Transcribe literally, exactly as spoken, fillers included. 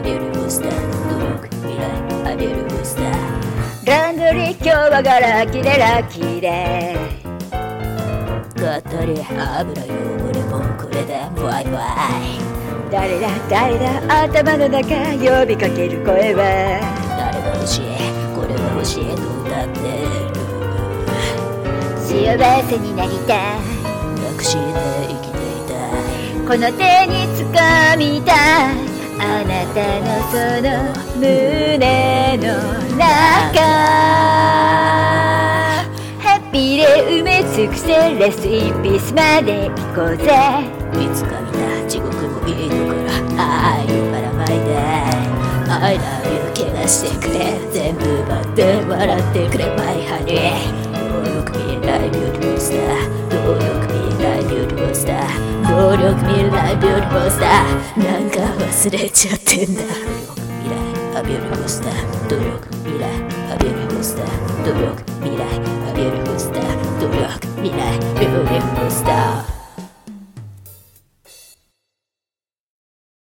ビューティフルスター、努力未来アビューティフルスター。 ランドリー今日はガラキでラッキーでかったり油汚れもこれでワイワイ。 誰だ誰だ頭の中呼びかける声は誰が欲しいこれが欲しいと歌ってる。 幸せになりたいなくして生きていたい。 この手に掴みたいあなたのその胸の中。ハッピーで埋め尽くせレストインピースまで行こうぜ。 いつか見た地獄もいいところ愛をばらまいて I love you 怪我してくれ全部奪って笑ってくれ My honey。 努力未来ビューティフルスター、努力未来ビューティフルスター、努力未来ビューティフルスター。なんか忘れちゃってんだ。努力未来アビューティフルスター、努力未来アビューティフルスター、努力未来アビューティフルスター、努力未来ビューティフルスター。